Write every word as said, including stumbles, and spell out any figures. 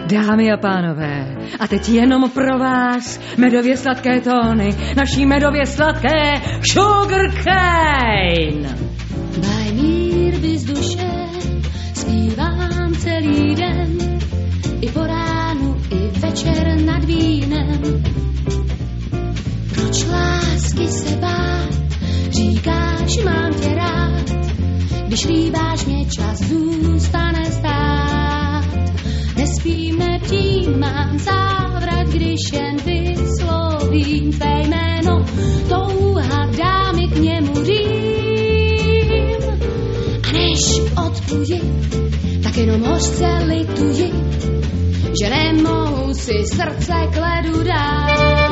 Dámy a pánové, a teď jenom pro vás medově sladké tóny, naší medově sladké Sugar Cane. Daj mír z duše, zpívám celý den, i po ránu, i večer nad vínem. Proč lásky se bát, říkáš, mám tě rád, když líbáš mě, čas zůstane stát. Nespím, neptím, mám závrat, když jen vyslovím tvé jméno, touha dá mi k němu rým. A než odpůji, tak jenom hořce lituji, že nemohu si srdce k ledu dát.